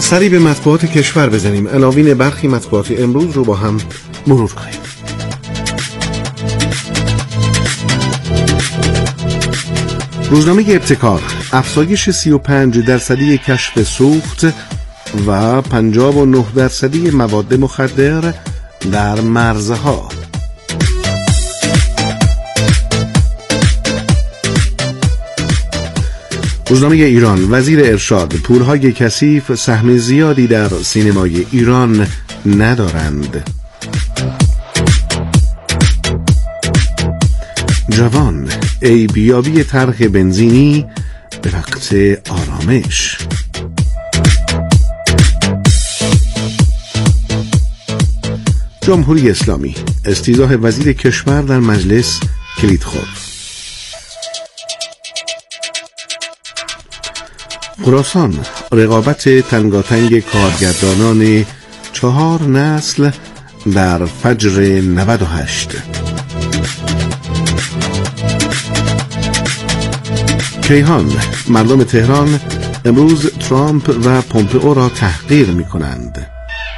سری به مطبوعات کشور بزنیم، عناوین برخی مطبوعات امروز رو با هم مرور کنیم. روزنامه ابتکار: افزایش 35% کشف سوخت و 59% مواد مخدر در مرزها. روزنامه ایران: وزیر ارشاد: پولهای کثیف سهم زیادی در سینمای ایران ندارند. جوان: عیبیابی طرح بنزینی به وقت آرامش. جمهوری اسلامی: استیضاح وزیر کشور در مجلس کلید خورد. خراسان: رقابت تنگاتنگ کارگردانان 4 نسل در فجر 98. کیهان: مردم تهران امروز ترامپ و پومپئو را تحقیر می کنند.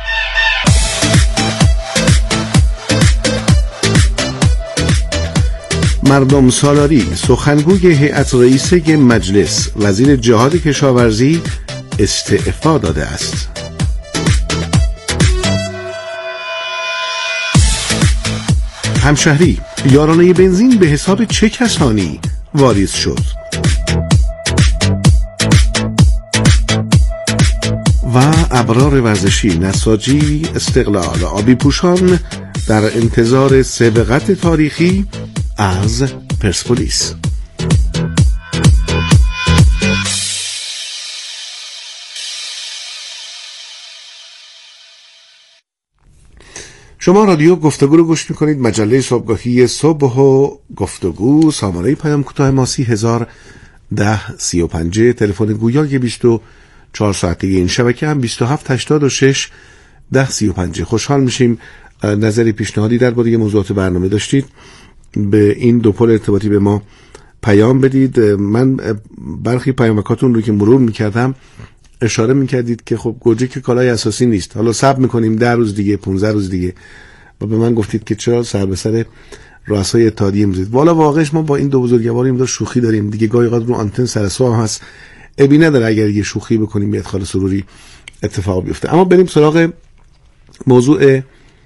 مردم سالاری: سخنگوی هیئت رئیسه مجلس وزیر جهاد کشاورزی استعفا داده است. همشهری: یارانه بنزین به حساب چه کسانی واریز شد؟ و ابرار ورزشی: نساجی استقلال آبی پوشان در انتظار سبقت تاریخی از پرسپولیس. شما رادیو گفتگو رو گوش میکنید. مجله صبحگاهی صبح و گفتگو. سامانه پیام کوتاه ما 301035. تلفن گویای 24 ساعته این شبکه هم 2786 1035. خوشحال میشیم نظری پیشنهادی درباره موضوعات برنامه داشتید به این دو پل ارتباطی به ما پیام بدید. من برخی پیامکاتون رو که مرور میکردم اشاره میکردید که خب گوجه که کالای اساسی نیست، حالا صبر میکنیم 10 روز دیگه 15 روز دیگه، و به من گفتید که چرا سر به سر رؤسای اتحادیه میذارید. والا واقعش ما با این دو بزرگواریم داشت شوخی داریم دیگه، گاهی اوقات رو آنتن سر سو هم هست، ابی نداره اگر یه شوخی بکنیم یه ادخال سروری اتفاق بیفته. اما بریم سراغ موضوع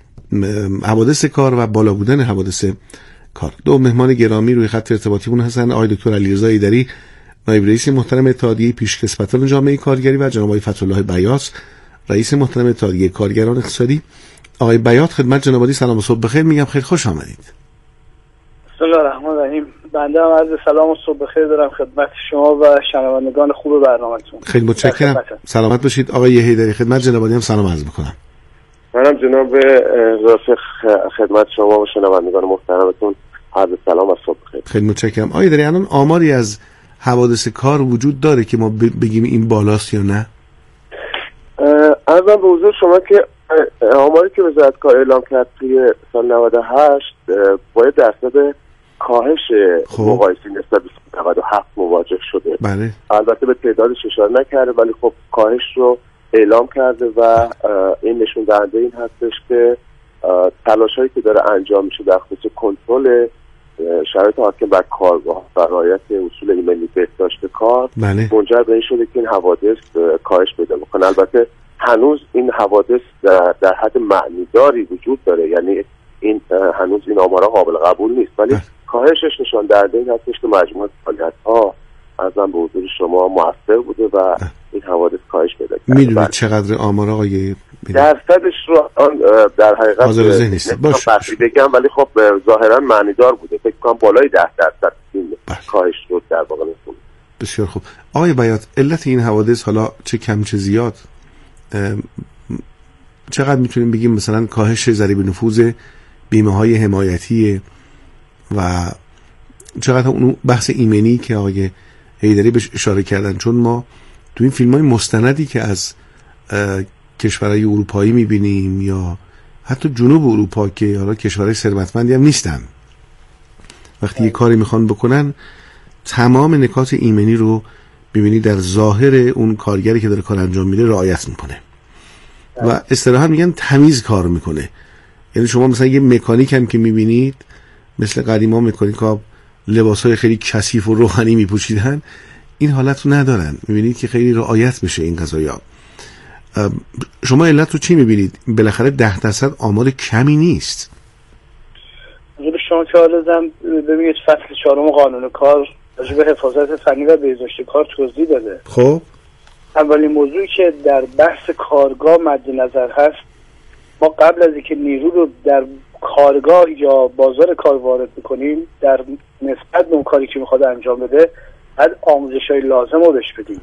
حوادث کار و بالا بودن حوادث کار. دو مهمان گرامی روی خط ارتباطیمون هستن، آقای دکتر علیرضا ایدری نایب رئیس محترم اتحادیه پیشکسوتان جامعه کارگری و جناب آقای فتح‌الله بیات رئیس محترم اتحادیه کارگران اقتصادی. آقای بیات خدمت جناب عالی سلام و صبح بخیر میگم، خیلی خوش آمدید. بسم الله الرحمن الرحیم. بنده هم عرض سلام و صبح بخیر دارم خدمت شما و شنوندگان خوب برنامه‌تون. خیلی متشکرم. سلامت باشید. آقای ایدری خدمت جناب عالی هم سلام عرض می‌کنم. منم جناب رفیق خدمت شما و شنوندگان محترمتون عرض سلام و صبح بخیر. خیلی متشکرم. آقای ایدری الان آماری از حوادث کار وجود داره که ما بگیم این بالاست یا نه؟ عرضم به حضور شما که آماری که وزارت کار اعلام کرد توی سال 98 با درصد کاهش مقایسه نسبت به 97 مواجه شده. بله. البته به تعدادش اشاره نکرده ولی خب کاهش رو اعلام کرده و این نشون دهنده این هستش که تلاشایی که داره انجام میشه در خصوص کنترل شرایط حاکم بر کارگاه و رعایت اصول ایمنی بهداشت کار منجر به این شده که این حوادث کاهش پیدا بکنه. البته هنوز این حوادث در حد معنیداری وجود داره، یعنی این هنوز این آمارها قابل قبول نیست، ولی کاهشش نشان دهنده این هستش که مجموعه فعالیت‌ها ازم به حضور شما موثر بوده و این حوادث کاهش پیدا کرده. میدونید چقدر آمار آقای درصدش رو در حقیقت حاضر ذهن نیست باشه بگم، ولی خب ظاهرا معنیدار بوده. فکر کنم بالای 10% این کاهش رو در واقع نشون. بسیار خوب. آقای بیات، علت این حوادث حالا چه کم چه زیاد چقدر میتونیم بگیم مثلا کاهش ضریب نفوذ بیمه‌های حمایتی و چقدر اون بحث ایمنی که آقای حیدری بهش اشاره کردن؟ چون ما تو این فیلم‌های مستندی که از کشورهای اروپایی می‌بینیم یا حتی جنوب اروپا که حالا کشورهای ثروتمندی هم نیستن، وقتی یه کاری میخوان بکنن تمام نکات ایمنی رو ببینی در ظاهر اون کارگری که داره کار انجام میده رعایت میکنه و اصطلاحاً میگن تمیز کار میکنه. یعنی شما مثلا یه مکانیک هم که میبینید مثل قدیما مکانیکا لباسای خیلی کثیف و روحانی میپوشیدن، این حالت رو ندارن. میبینید که خیلی رعایت بشه این قضایا. شما علت رو چی میبینید؟ بالاخره 10% آمار کمی نیست. شما که حالا ببینید فصل 4 قانون کار راجع به حفاظت فنی و بهداشت کار توضیح داده. خب اولین موضوعی که در بحث کارگاه مد نظر هست، ما قبل از اینکه نیرو رو در کارگاه یا بازار کار وارد بکنیم، در نسبت به اون کاری که میخواد انجام بده باید آموزش‌های لازم رو بهش بدیم.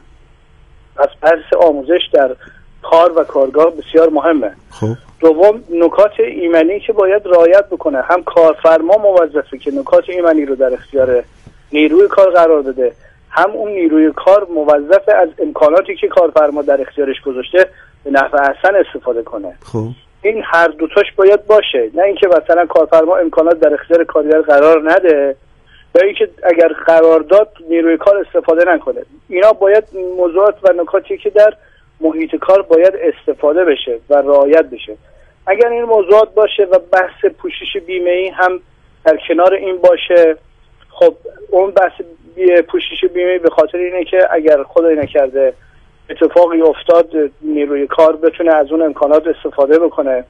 پس بحث آموزش در کار و کارگاه بسیار مهمه. خب دوم، نکات ایمنی که باید رعایت بکنه. هم کارفرما موظفه که نکات ایمنی رو در اختیار نیروی کار قرار بده، هم اون نیروی کار موظفه از امکاناتی که کارفرما در اختیارش گذاشته به نحو احسن استفاده کنه. خب این هر دوتاش باید باشه، نه اینکه مثلا کارفرما امکانات در اختیار کارگر قرار نده یا اینکه اگر قرار داد نیروی کار استفاده نکنه. اینا باید موضوعات و نکاتی که در محیط کار باید استفاده بشه و رعایت بشه. اگر این موضوعات باشه و بحث پوشش بیمه‌ای هم در کنار این باشه، خب اون بحث پوشش بیمه‌ای به خاطر اینه که اگر خدای نکرده اتفاقی افتاد نیروی کار بتونه از اون امکانات استفاده بکنه،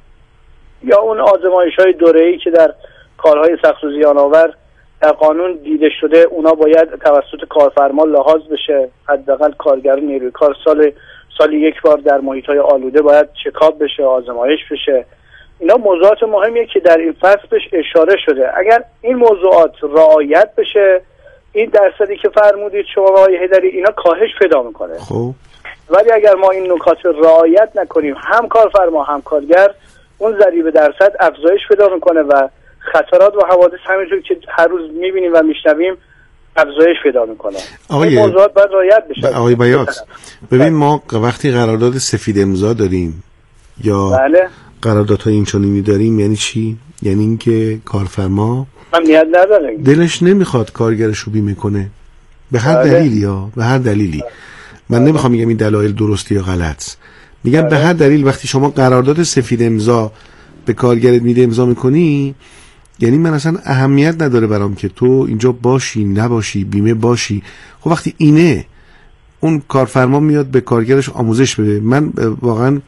یا اون آزمایش‌های دوره‌ای که در کارهای سخت و زیان‌آور در قانون دیده شده اونا باید توسط کارفرما لحاظ بشه. حداقل کارگر نیروی کار سالی یک بار در محیط‌های آلوده باید چکاپ بشه، آزمایش بشه. اینا موضوعات مهمیه که در این فصل بهش اشاره شده. اگر این موضوعات رعایت بشه، این درصدی که فرمودید شما آقای حیدری، اینا کاهش پیدا میکنه. خب ولی اگر ما این نکات رعایت نکنیم، هم کارفرما هم کارگر، اون ضریب درصد افزایش پیدا میکنه و خطرات و حوادث همینجور که هر روز میبینیم و میشنویم افزایش پیدا میکنه. این موضوعات باید رعایت بشه. آقای بیات، ببین ما وقتی قرارداد سفید امضا داریم یا قراردادهای اینچنینی داریم، یعنی چی؟ یعنی اینکه کارفرما امنیت نداره، دلش نمیخواد کارگرش رو بیمه کنه به هر دلیلی یا به هر دلیلی. من نمیخوام بگم این دلایل درستی یا غلط، میگم به هر دلیل وقتی شما قرارداد سفید امضا به کارگرت میده امضا میکنی، یعنی من اصلا اهمیت نداره برام که تو اینجا باشی نباشی، بیمه باشی. خب وقتی اینه، اون کارفرما میاد به کارگرش آموزش بده. من واقعا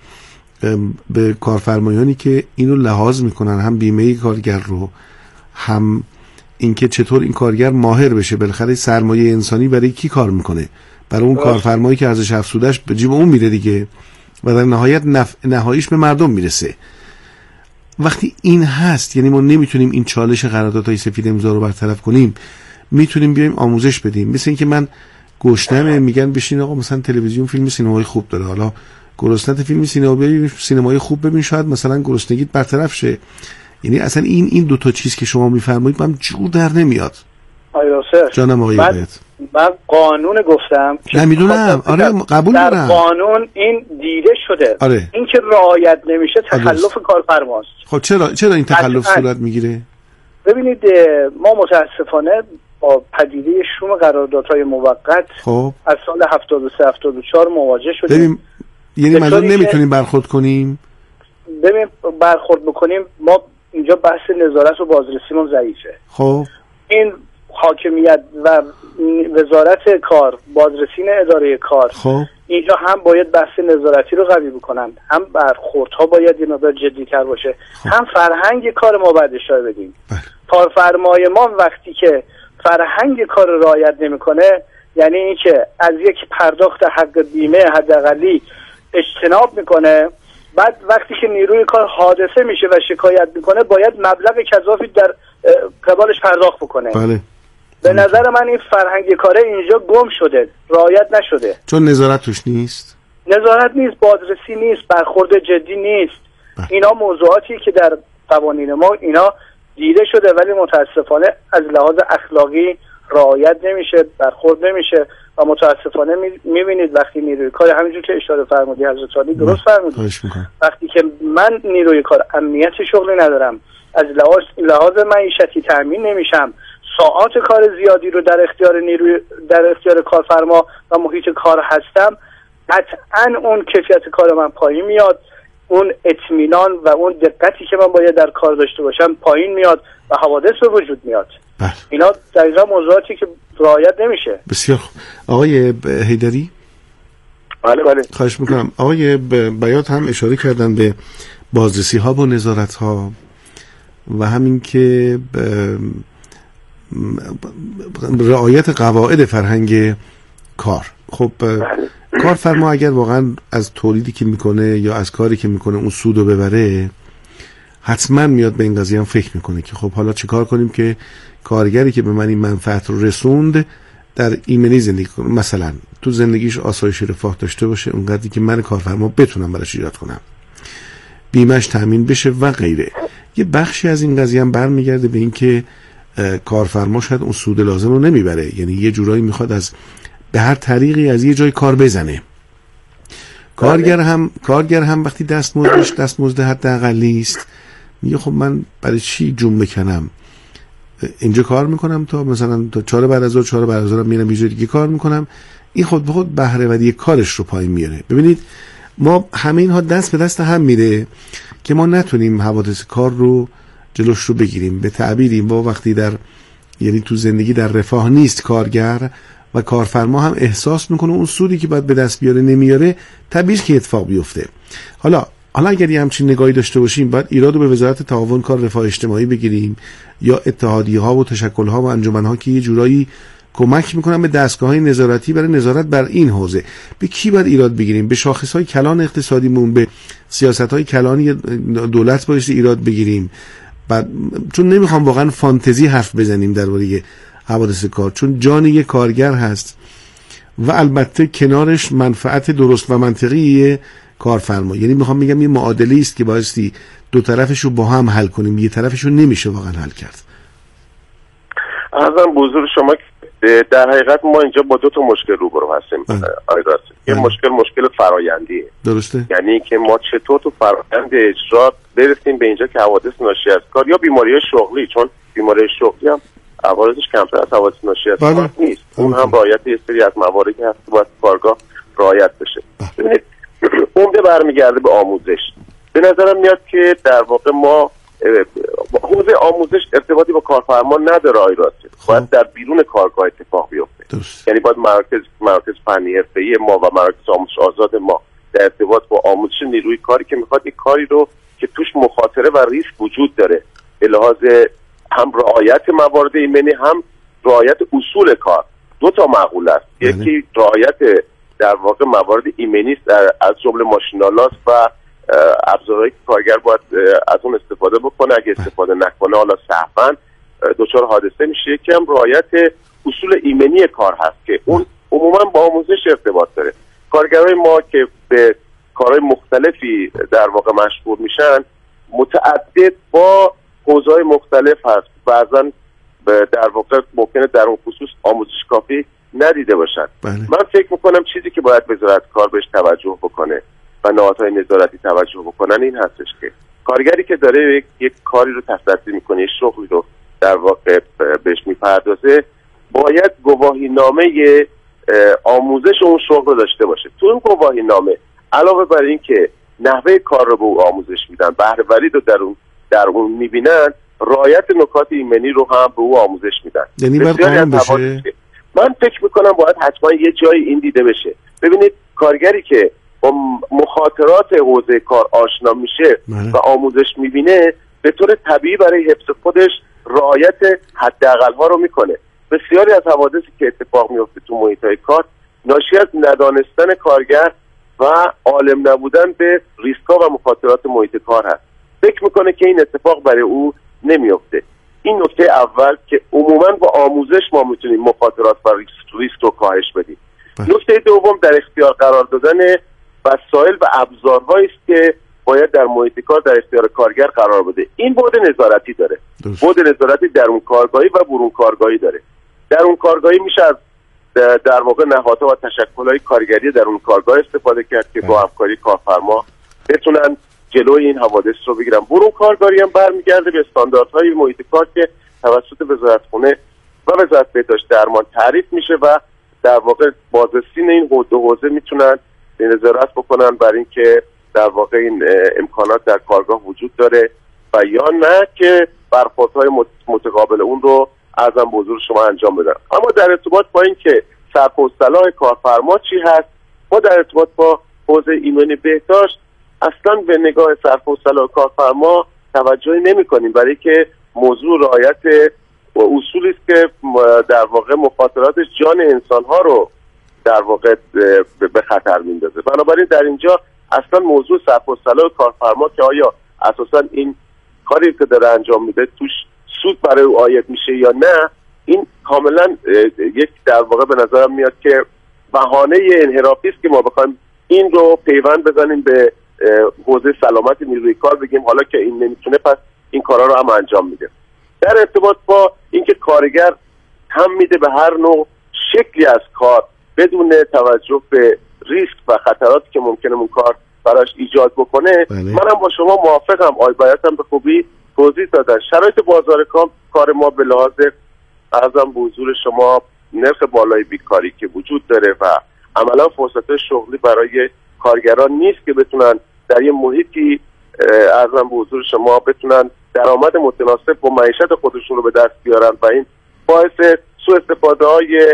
به کارفرمایانی که اینو لحاظ میکنن، هم بیمه کارگر رو، هم اینکه چطور این کارگر ماهر بشه، بالاخره سرمایه انسانی برای کی کار میکنه؟ برای اون کارفرمایی که ارزش افزوده‌اش به جیب اون میره دیگه و در نهایت نهاییش به مردم میرسه. وقتی این هست، یعنی ما نمیتونیم این چالش قراردادهای سفید امضا رو برطرف کنیم، میتونیم بیایم آموزش بدیم. مثل اینکه من گشنمه، میگن بشین آقا مثلا تلویزیون فیلم سینمایی خوب داره، حالا گرسنت فیلم سینمایی خوب ببین، شاید مثلا گرسنگیت برطرف شه. یعنی اصلا این دو تا چیز که شما میفرمایید من جور در نمیاد. جانم آقای بیات، من قانون گفتم نه میدونم، آره قبول دارم، در قانون این دیده شده. آره. این که رعایت نمیشه تخلف کارفرماست. خب چرا این تخلف صورت میگیره؟ ببینید ما متاسفانه با پدیده شوم قراردادهای موقت خب از سال 73 74 مواجه شدیم. یعنی مثلا نمیتونیم برخورد کنیم. ببین برخورد بکنیم، ما اینجا بحث نظارت و بازرسیمون ضعیفه. خب این حاکمیت و وزارت کار، بازرسین اداره کار، خب اینجا هم باید بحث نظارتی رو قوی بکنن، هم برخوردها باید یه مقدار جدی‌تر باشه، هم فرهنگ کار ما باید اشاره بدیم. کارفرمای ما وقتی که فرهنگ کار رو رعایت نمی‌کنه، یعنی اینکه از یک پرداخت حق بیمه حداقلی اجتناب میکنه، بعد وقتی که نیروی کار حادثه میشه و شکایت میکنه باید مبلغ کذافی در قبالش پرداخت بکنه. بله. به نظر من این فرهنگ کاره اینجا گم شده، رعایت نشده، چون نظارت توش نیست، نظارت نیست، بازرسی نیست، برخورد جدی نیست. اینا موضوعاتی که در قوانین ما اینا دیده شده ولی متاسفانه از لحاظ اخلاقی رعایت نمیشه، برخورد نمیشه و متاسفانه میبینید وقتی نیروی کار، همینجور که اشاره فرمودی حضرت عالی درست فرمودید، وقتی که من نیروی کار امنیت شغلی ندارم، از لحاظ معیشتی تامین نمیشم، ساعات کار زیادی رو در اختیار کارفرما و محیط کار هستم، قطعا اون کیفیت کار من پایین میاد، اون اطمینان و اون دقتی که من باید در کار داشته باشم پایین میاد و حوادث به وجود میاد. اینا دقیقا موضوعاتی که رعایت نمیشه. بسیار خوب. آقای حیدری؟ بله. خواهش میکنم. آقای بیات هم اشاره کردن به بازرسی ها و نظارت ها و همین که رعایت قواعد فرهنگ کار. خب کارفرما اگر واقعا از تولیدی که میکنه یا از کاری که میکنه اون سودو ببره، حتما میاد به این قضیه هم فکر میکنه که خب حالا چیکار کنیم که کارگری که به من این منفعت رو رسوند در ایمنی زندگی کنه، مثلا تو زندگیش آسایش رفاه داشته باشه اونقدری که من کارفرما بتونم براش ایجاد کنم، بیمه‌اش تامین بشه و غیره. یه بخشی از این قضیه هم برمیگرده به این که کارفرما شاید اون سود لازم رو نمیبره، یعنی یه جورایی میخواد از به هر طریقی از یه جای کار بزنه. کارگر هم وقتی دستمزد حداقلی است، میگه خب من برای چی جون بکنم، اینجا کار میکنم تا مثلا تا 4 بعد از ظهر میرم یه جای دیگه کار میکنم. این خود به خود بهره‌وری کارش رو پایین میاره. ببینید ما همه اینها دست به دست هم میره که ما نتونیم حوادث کار رو جلوش رو بگیریم. به تعبیری ما وقتی یعنی تو زندگی در رفاه نیست کارگر و کارفرما هم احساس میکنه اون سودی که باید به دست بیاره نمیاره، طبیعیه که اتفاق بیفته. حالا اگر یه همچین نگاهی داشته باشیم، باید ایراد رو به وزارت تعاون کار رفاه اجتماعی بگیریم یا اتحادیه‌ها و تشکل‌ها و انجمن‌ها که یه جورایی کمک میکنن به دستگاه‌های نظارتی برای نظارت بر این حوزه. به کی باید ایراد بگیریم؟ به شاخص‌های کلان اقتصادیمون، به سیاست‌های کلانی دولت باید ایراد بگیریم. چون نمیخوام واقعا فانتزی حرف بزنیم درباره حوادث کار، چون جان یک کارگر هست و البته کنارش منفعت درست و منطقی کارفرما. یعنی میخوام بگم یه معادله است که بایستی دو طرفش رو با هم حل کنیم، یه طرفش رو نمیشه واقعا حل کرد. عرضم به حضور شما در حقیقت ما اینجا با 2 تا مشکل روبرو هستیم. یه مشکل فرآیندیه. درسته. یعنی که ما چطور تو فرآیند اجرا برسیم به اینجا که حوادث ناشی از کار یا بیماری شغلی، چون بیماری شغلی هم عوارضش کمتر از حوادث ناشی از کار نیست، اون هم رعایت یه سری از مواردی هست که باید کارگاه رعایت بشه. ببینید عمده برمیگرده به آموزش. به نظرم میاد که در واقع ما حوزه آموزش ارتباطی با کارفرما نداره. باید در بیرون کارگاه اتفاق بیفته. یعنی باید مراکز فنی حرفه‌ای ما و مراکز آموزش آزاد ما در ارتباط با آموزش نیروی کاری که میخواد یک کاری رو که توش مخاطره و ریسک وجود داره، به لحاظ هم رعایت موارد ایمنی هم رعایت اصول کار، 2 تا معقوله است. یکی رعایت در واقع موارد ایمنی است از جمله ماشین‌آلات و ابزارهایی که کارگر باید از اون استفاده بکنه، اگه استفاده نکنه حالا سهواً دچار حادثه میشه. یکی هم رعایت اصول ایمنی کار هست که اون عموما با آموزش ارتباط داره. کارگرای ما که به کارهای مختلفی در واقع مشغول میشن، متعدد با حوزه‌های مختلف هست، بعضن در واقع ممکنه در اون خصوص آموزش کافی ندیده باشن. من فکر میکنم چیزی که باید وزارت کار بهش توجه بکنه و نهادهای نظارتی توجه بکنن این هستش که کارگری که داره یک کاری رو تصدی میکنه، شغلی رو در واقع بهش میپردازه، باید گواهینامه آموزش اون شغل رو داشته باشه. تو اون گواهینامه علاوه بر این که نحوه کار رو به او آموزش میدن، بهره‌وری رو در اون میبینن، رعایت نکات ایمنی رو هم به او آموزش میدن. یعنی من فکر میکنم باید حتما یه جایی این دیده بشه. ببینید کارگری که با مخاطرات حوزه کار آشنا میشه و آموزش میبینه، به طور طبیعی برای حفظ خودش رعایت حداقل ها رو میکنه. بسیاری از حوادثی که اتفاق میفته تو محیط‌های کار ناشی از ندانستن کارگر و عالم نبودن به ریسک‌ها و مخاطرات محیط کار هست. فکر میکنه که این اتفاق برای او نمیفته. این نکته اول که عموما با آموزش ما میتونیم مخاطرات و ریسک رو کاهش بدیم. نکته دوم در اختیار قرار دادن وسایل و ابزارهایی است که باید در محیط کار در اختیار کارگر قرار بده. این بعد نظارتی داره. بعد نظارتی درون کارگاهی و برون کارگاهی داره. درون کارگاهی میشه از در واقع نهادها و تشکل‌های کارگری درون کارگاه استفاده کرد که با همکاری کارفرما بتونن جلوی این حوادث رو بگیرن. برون کارگاهی هم برمیگرده به استانداردهای محیط کار که توسط وزارتخونه و وزارت بهداشت درمان تعریف میشه و در واقع بازرسین این حوزه میتونن نظارت بکنن بر این که در واقع این امکانات در کارگاه وجود داره و یا نه که برخوردهای متقابل اون رو ارزم به حضور شما انجام بدن. اما در ارتباط با این که سرپ و صلاح کارفرما چی هست، ما در ارتباط با حوزه ایمنی بهداشت اصلا به نگاه سرپ و صلاح کارفرما توجهی نمی‌کنیم، برای که موضوع رعایت اصولی است که در واقع مخاطراتش جان انسان‌ها رو در واقع به خطر میندازه. بنابراین در اینجا اصلا موضوع سرپ و صلاح کارفرما که آیا اساسا این کاری که داره انجام میده توش سود برای او عاید میشه یا نه، این کاملا یک در واقع به نظرم میاد که بهانه انحرافی است که ما بخوایم این رو پیوند بزنیم به حوزه سلامت نیروی کار، بگیم حالا که این نمیتونه پس این کارا رو هم انجام میده. در ارتباط با اینکه کارگر هم میده به هر نوع شکلی از کار بدون توجه به ریسک و خطراتی که ممکنه اون کار براش ایجاد بکنه، منم با شما موافقم. آقای بیات هم به خوبی توضیح دادن. شرایط بازار کار ما به لحاظ ارزم به حضور شما نرخ بالای بیکاری که وجود داره و عملا فرصت شغلی برای کارگران نیست که بتونن در یه محیطی ارزم به حضور شما بتونن درآمد متناسب با معیشت خودشون رو به دست بیارن و این باعث سوء استفاده های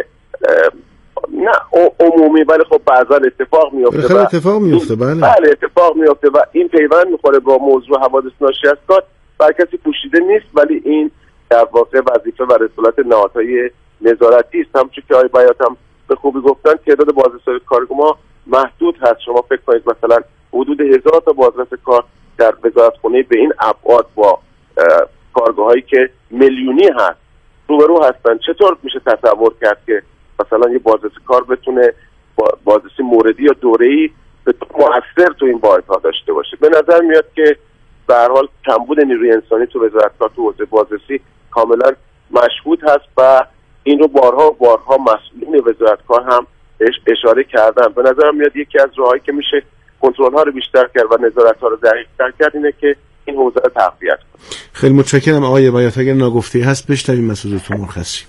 نه عمومی ولی خب بعضا اتفاق میفته. بله اتفاق میفته و این پیوند میخوره با موضوع حوادث ناشی از کار. بر کسی پوشیده نیست، ولی این در واقع وظیفه و رسالت نهادهای نظارتی است. همچون که آقای بیات هم به خوبی گفتن تعداد بازرسای کارگاه ما محدود هست. شما فکر کنید مثلا حدود 1000 تا بازرس کار در وزارتخونه به این ابعاد با کارگاهایی که میلیونی هست روبرو هستن، چطور میشه تصور کرد که مثلا یه بازرس کار بتونه بازرسی موردی یا دوره‌ای مؤثر تو این واحدها داشته باشه؟ به نظر میاد که به هر حال کمبود نیروی انسانی تو وزارت کار تو حوزه بازرسی کاملا مشهود هست و این رو بارها مسئولین وزارت کار هم اشاره کردن. به نظر میاد یکی از راهایی که میشه کنترل ها رو بیشتر کرد و نظارت ها رو دقیق‌تر کرد اینه که این حوزه رو تقویت کنه. خیلی متشکرم آقای بیات. اگر ناگفته هست بشنویم مسئولتون مرخصی.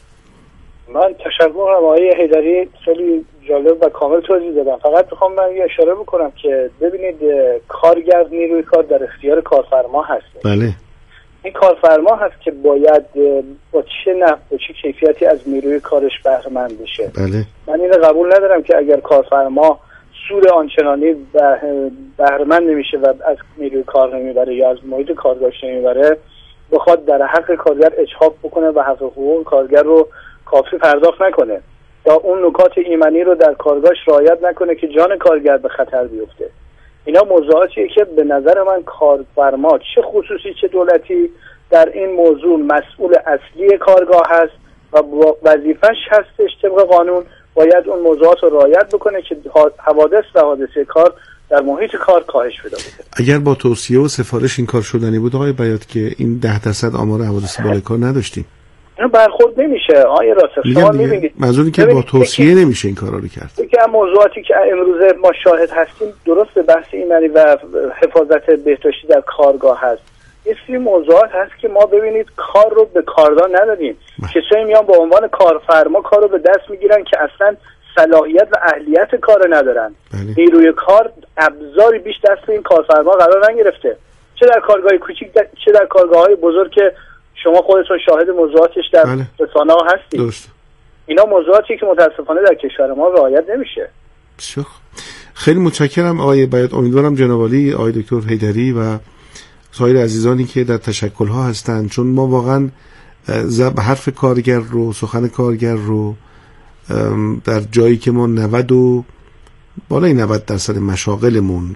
من تشکر آقای حیدری، خیلی جالب و کامل توضیح دادم. فقط میخوام من یه اشاره بکنم که ببینید کارگر نیروی کار در اختیار کارفرما هست. بله. این کارفرما هست که باید با چه نحو و چه کیفیتی از نیروی کارش بهره مند بشه. بله. من اینو قبول ندارم که اگر کارفرما سود آنچنانی بهره مند نمیشه و از نیروی کار نمیبره یا از محیط کارگاهش نمیبره بخواد در حق کارگر اجحاف بکنه و حق حقوق کارگر رو کافی پرداخت نکنه یا اون نکات ایمنی رو در کارگاهش رعایت نکنه که جان کارگر به خطر بیفته. اینا موضوعاتیه که به نظر من کارفرما چه خصوصی چه دولتی در این موضوع مسئول اصلی کارگاه هست و وظیفش هستش طبق قانون باید اون موضوعات رو رعایت بکنه که حوادث و حادثه کار در محیط کار کاهش پیدا کنه. اگر با توصیه و سفارش این کار شدنی بود آقای بیات که این 10% آمار حوادث بالای کار نداشتیم. اینو برخورد نمیشه آقای راسخ. شما میبینید منظوری که با توصیه نمیشه این کارا رو کرد. یکی از موضوعاتی که امروزه ما شاهد هستیم درست بحث ایمنی و حفاظت بهداشتی در کارگاه هست. یه سری موضوعات هست که ما ببینید کار رو به کارگاه ندادیم. کسایی میان با عنوان کارفرما کار رو به دست میگیرن که اصلا صلاحیت و اهلیت کار ندارن. نیروی کار ابزاری بیش دست این کارفرما قرار نگرفته. چه در کارگاه کوچیک چه در کارگاه‌های بزرگ که شما خودتون شاهد موضوعاتش در رسانه ها هستید. درست. اینا موضوعاتی که متاسفانه در کشور ما رعایت نمیشه. خیلی متشکرم آقای بیات. امیدوارم جناب عالی آقای دکتر حیدری و سایر عزیزانی که در تشکل‌ها هستند، چون ما واقعا حرف کارگر رو، سخن کارگر رو در جایی که ما 90 و بالای 90% مشاغلمون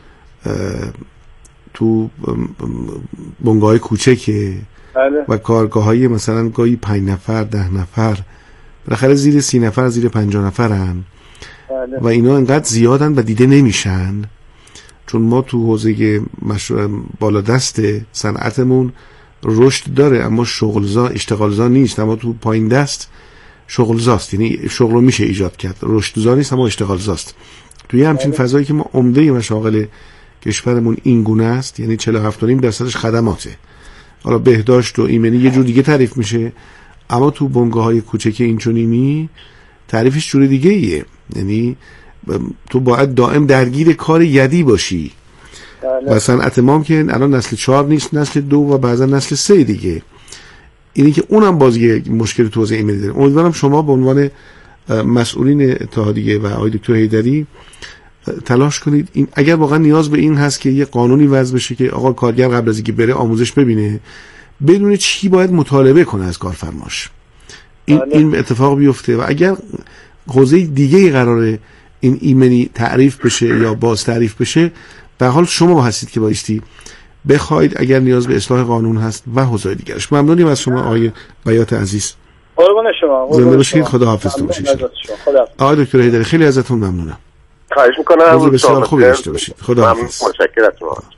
تو بنگاه‌های کوچکه و کارگاه‌های مثلا گاهی 5 نفر 10 نفر بالاخره زیر 30 نفر زیر 50 نفرن و اینا انقدر زیادن و دیده نمیشن، چون ما تو حوزه بالا دست صنعتمون رشد داره اما اشتغالزا نیست، اما تو پایین دست شغلزاست، یعنی شغل رو میشه ایجاد کرد، رشدزا نیست اما اشتغالزاست. توی همچین فضایی که ما عمده مشاغل کشورمون این گونه است، یعنی 47.5% خدماته، حالا بهداشت و ایمنی یه جور دیگه تعریف میشه، اما تو بنگاه‌های کوچک اینچنینی تعریفش جور دیگه ایه. یعنی تو باید دائم درگیر کار یدی باشی و صنعت ما که الان نسل 4 نیست، نسل 2 و بعضا نسل 3 دیگه. اینی که اونم باز یک مشکل تو حوزه ایمنی داره. امیدوارم شما به عنوان مسئولین اتحادیه و آقای دکتر حیدری تلاش کنید این اگر واقعا نیاز به این هست که یه قانونی وضع بشه که آقا کارگر قبل از اینکه بره آموزش ببینه، بدون چی باید مطالبه کنه از کارفرماش، این اتفاق بیفته. و اگر حوزه دیگه قراره این ایمنی تعریف بشه یا باز تعریف بشه، به حال شما هستید که بایستی بخواید اگر نیاز به اصلاح قانون هست و حوزه دیگرش. ممنونیم از شما آقای بیات عزیز. قربان شما. زنده باشید. خدا حافظتون باشید. آقای دکتر حیدری خیلی ازتون ممنونم. خواهش میکنم. روز بسیار خوبی داشته باشید. خدا حافظ. متشکرم از شما.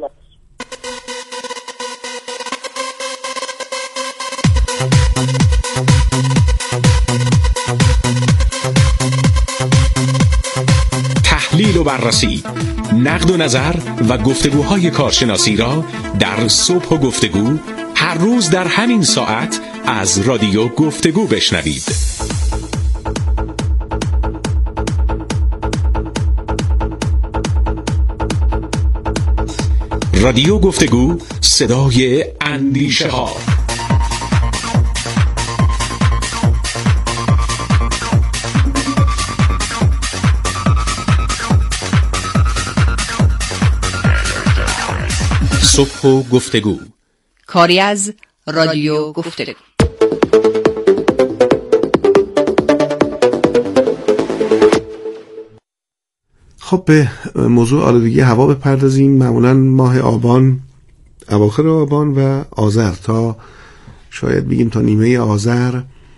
تحلیل و بررسی، نقد و نظر و گفتگوهای کارشناسی را در صبح و گفتگو هر روز در همین ساعت از رادیو گفتگو بشنوید. رادیو گفتگو، صدای اندیشه ها. صبح و گفتگو، کاری از رادیو گفتگو. خب به موضوع آلودگی هوا بپردازیم. معمولا ماه آبان، اواخر آبان و آذر تا شاید بگیم تا نیمه آذر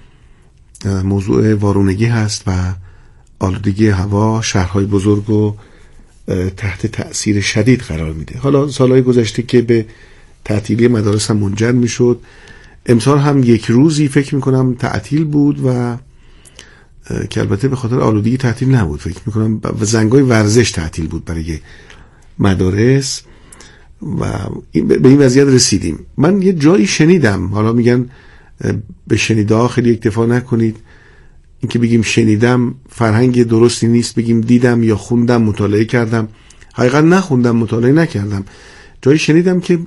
موضوع وارونگی هست و آلودگی هوا شهرهای بزرگ رو تحت تأثیر شدید قرار میده. حالا سالهای گذشته که به تعطیلی مدارس هم منجر میشد، امسال هم یک روزی فکر میکنم تعطیل بود و که البته به خاطر آلودگی تعطیل نبود، فکر میکنم و زنگای ورزش تعطیل بود برای مدارس و به این وضعیت رسیدیم. من یه جایی شنیدم، حالا میگن به شنیده ها خیلی اکتفا نکنید، این که بگیم شنیدم فرهنگ درستی نیست، بگیم دیدم یا خوندم مطالعه کردم. حقیقت نخوندم مطالعه نکردم. جایی شنیدم که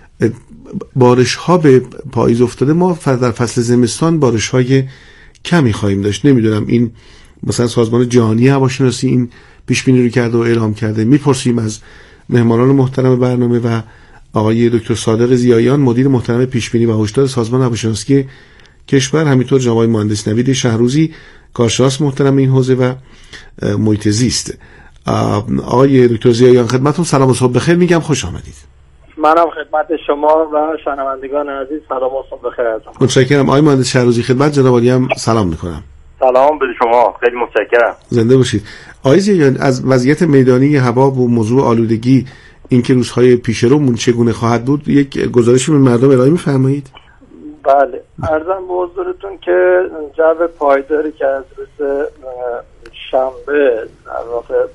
بارش ها به پاییز افتاده، ما در فصل زمستان بارش های کمی خواهیم داشت. نمیدونم این مثلا سازمان جهانی هواشناسی این پیش بینی رو کرده و اعلام کرده. میپرسیم از مهمانان محترم برنامه و آقای دکتر صادق ضیاییان مدیر محترم پیش بینی و هشدار سازمان هواشناسی کشور، همینطور جناب مهندس نوید شهروزی کارشناس محترم این حوزه و محیط زیست. آقای دکتر ضیاییان خدمتتون سلام و صبح بخیر میگم، خوش آمدید. منم خدمت شما و شنوندگان عزیز سلام و صبح بخیر ازم. متشکرم. آقای مهندس شهروزی خدمت جناب عالی هم سلام میکنم. سلام به شما، خیلی متشکرم. زنده باشید. آقای ضیاییان از وضعیت میدانی هوا و موضوع آلودگی اینکه روزهای پیش رو چگونه خواهد بود یک گزارشی به مردم ارائه می‌فرمایید؟ بله، عرضم به حضورتون که جو پایداری که از روز شنبه در واقع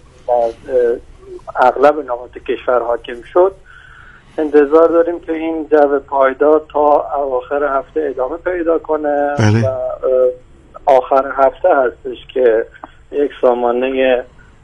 اغلب نقاط کشور حاکم شد، انتظار داریم که این جو پایدار تا اواخر هفته ادامه پیدا کنه. بله. و آخر هفته هستش که یک سامانه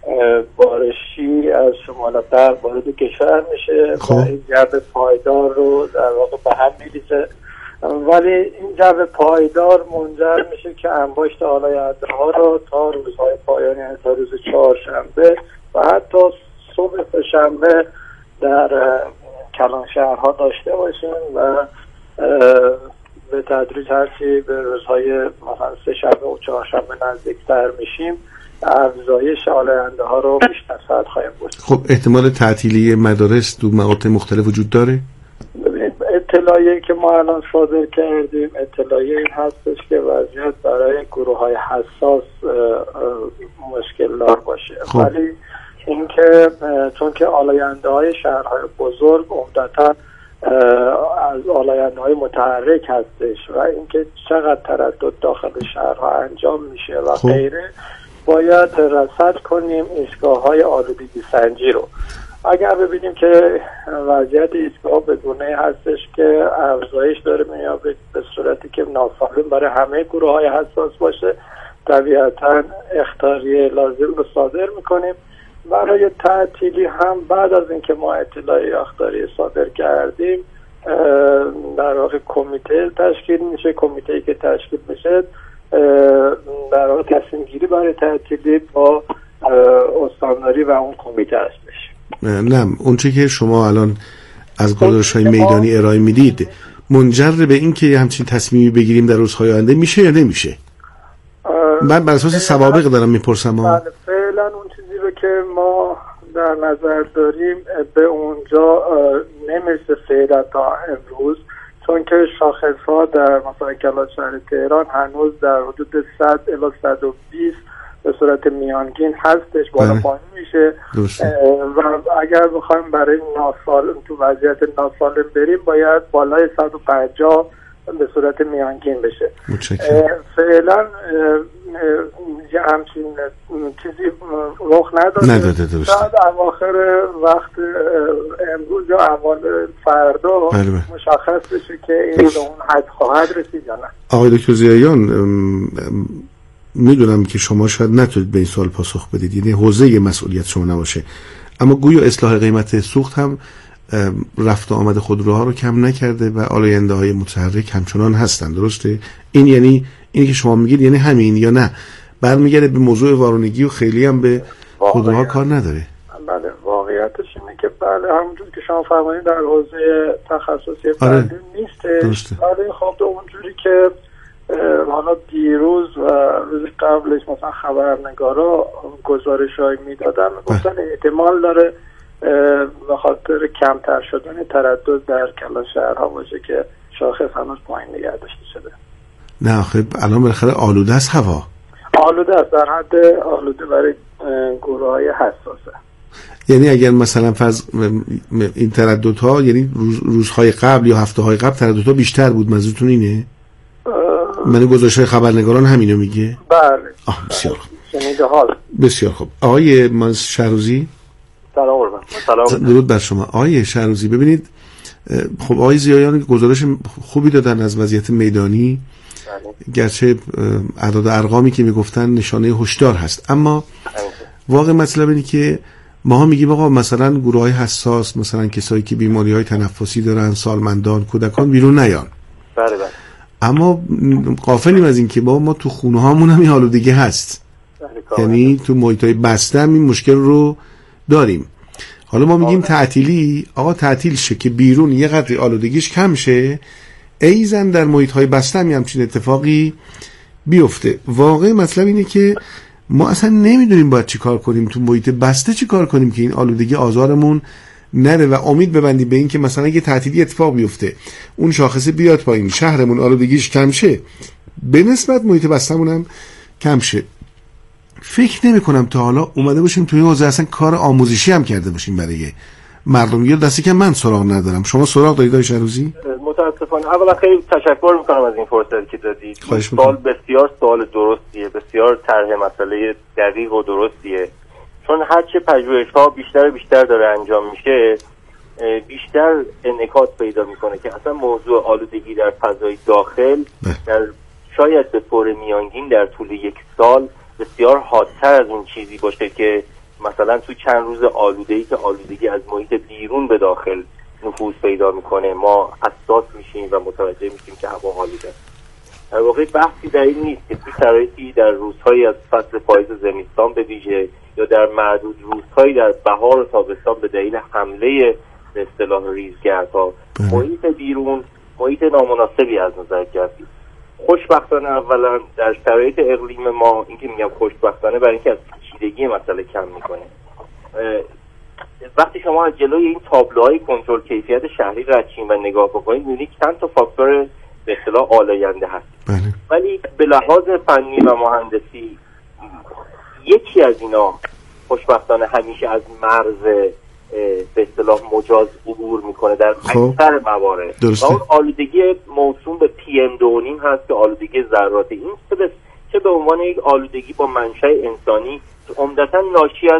بارشی از شمال غرب وارد کشور میشه و این جو پایدار رو در واقع به هم میریزه. ولی این جو پایدار منجر میشه که انباشت آلاینده ها رو تا روزهای پایانی، یعنی تا روز چهارشنبه و حتی صبح سه‌شنبه در کلان شهرها داشته باشیم و به تدریج هرچی به روزهای مثلا سه‌شنبه و چهارشنبه نزدیکتر میشیم افزایش آلاینده ها رو بیشتر ساعت خواهیم بود. خب احتمال تعطیلی مدارس تو مقاطع مختلف وجود داره؟ ببینید اطلاعیه‌ای که ما الان صادر کردیم اطلاعیه این هستش که وضعیت برای گروه‌های حساس مشکل دار باشه. خب. ولی اینکه چون که آلاینده‌های شهرهای بزرگ عمدتاً از آلاینده‌های متحرک هستش و اینکه چقدر تردد داخل شهرها انجام میشه و غیره، باید رصد کنیم ایستگاه‌های آلودگی سنجی رو. اگر ببینیم که وضعیت ایستگاه به گونه‌ای هستش که افزایش داره میاد به صورتی که ناسالم برای همه گروه‌های حساس باشه، طبیعتاً اخطاریه لازم رو صادر میکنیم. برای تعطیلی هم بعد از اینکه ما اطلاع اخطاریه صادر کردیم در واقع کمیته تشکیل میشه. کمیته‌ای که تشکیل میشه در واقع تصمیم گیری برای تعطیلی با استانداری و اون کمیته هستش. نه اون چه که شما الان از گزارش‌های میدانی ارائه میدید منجر به این که همچین تصمیمی بگیریم در روزهای آینده میشه یا نمیشه؟ من بر اساس سوابق دارم میپرسم. فعلا اون چیزی رو که ما در نظر داریم به اونجا نمیشه فعلا تا امروز، چون که شاخص‌ها در مثلا کلان شهر تهران هنوز در حدود 100 الی 120 به صورت میانگین هستش، بالا پایین میشه و اگر بخوایم برای ناسالم تو وضعیت ناسالم بریم باید بالای 150 به صورت میانگین بشه. فعلا یه همچین چیزی رخ نداده. شاید اواخر وقت امروز یا اول فردا مشخص بشه که این به اون حد خواهد رسید یا نه. آقای دکتر ضیاییان، میدونم که شما شاید نتونید به این سوال پاسخ بدید، یعنی حوزه مسئولیت شما نباشه، اما گویا اصلاح قیمت سوخت هم رفت و آمد خودروها رو کم نکرده و آلاینده های متحرک همچنان هستن، درسته؟ این یعنی اینی که شما میگید یعنی همین یا نه برمیگرده به موضوع وارونگی و خیلی هم به خودروها کار نداره؟ بله واقعیتش اینه که بله همونجور که شما فرمایید در حوزه تخصصی فردی نیست، ولی خب اونجوری که حالا دیروز و روز قبلش مثلا خبرنگارا گزارش‌هایی میدادن گفتن احتمال داره به خاطر کمتر شدن تردد در کلان شهرها باشه که شاخص هنوز پایین نگه داشته شده. نه آخه الان بالاخره آلوده است، هوا آلوده است، در حد آلوده برای گروه‌های حساسه. یعنی اگر مثلا فرض این ترددها یعنی روزهای قبل یا هفته‌های قبل ترددها بیشتر بود، منظورتون اینه؟ من گزارش‌های خبرنگاران همینو میگه؟ بله. بسیار خوب. شنیده حال. بسیار خوب. آقای شهروزی؟ سلام قربان. سلام. درود بر شما. آقای شهروزی ببینید خب آقای ضیاییان گزارش خوبی دادن از وضعیت میدانی، گرچه اعداد ارقامی که میگفتن نشانه هشدار هست، اما واقع مطلب اینه که ما میگیم آقا مثلا گروه‌های حساس، مثلا کسایی که بیماری‌های تنفسی دارن، سالمندان، کودکان بیرون نیان. بله. اما غافلیم از این که ما تو خونه هامون هم این آلودگی هست. یعنی تو محیط‌های بسته هم این مشکل رو داریم. حالا ما میگیم تعطیلی، آقا تعطیل شه که بیرون یه قدری آلودگیش کم شه، ایزن در محیط‌های بسته هم همچین اتفاقی بیفته. واقعی مطلب اینه که ما اصلا نمیدونیم باید چی کار کنیم، تو محیط بسته چی کار کنیم که این آلودگی آزارمون نره و امید ببندیم به این که مثلا یه تعطیلی اتفاق بیفته، اون شاخصه بیاد پایین، شهرمون آلودگیش کم شه، به نسبت محیط بستمون هم کم شه. فکر نمی کنم تا حالا اومده باشیم توی حوزه اصلا کار آموزشی هم کرده باشیم برای مردم. یا دستی که من سراغ ندارم، شما سراغ دارید آقای شهروزی؟ متاسفانه اولا خیلی تشکر میکنم از این فرصت که دادید. سوال بسیار سوال درستیه، بسیار طرح مسئله دقیق و درستیه، چون هرچه پژوهش‌ها بیشتر داره انجام میشه بیشتر انعکاس پیدا میکنه که اصلا موضوع آلودگی در فضای داخل در شاید به طور میانگین در طول یک سال بسیار حادتر از اون چیزی باشه که مثلا تو چند روز آلودگی که آلودگی از محیط بیرون به داخل نفوذ پیدا میکنه ما حساس میشیم و متوجه میشیم که هوا آلوده است. در واقع بحثی در این نیست که تو شرایطی در روزهایی از فصل پاییز زمستان به ویژه یا در معدود روزهایی در بهار و تابستان به دلیل حمله به اصطلاح ریزگردها محیط بیرون محیط نامناسبی از نظر گردی. خوشبختانه اولا در شرایط اقلیم ما، این که میگم خوشبختانه برای اینکه از پیچیدگی مسئله کم میکنه، وقتی شما از جلوی این تابلوهای کنترل کیفیت شهری رد شین و نگاه بکنید می‌بینید چند تا فاکتور به اصطلاح آلاینده هست. ولی به لحاظ فنی و مهندسی یکی از اینا خوشبختانه همیشه از مرز به اصطلاح مجاز عبور میکنه در اکثر موارد. و اون آلودگی موسوم به PM2.5 هست که آلودگی ذراتی. این چه به عنوان یک آلودگی با منشأ انسانی عمدتاً ناشی از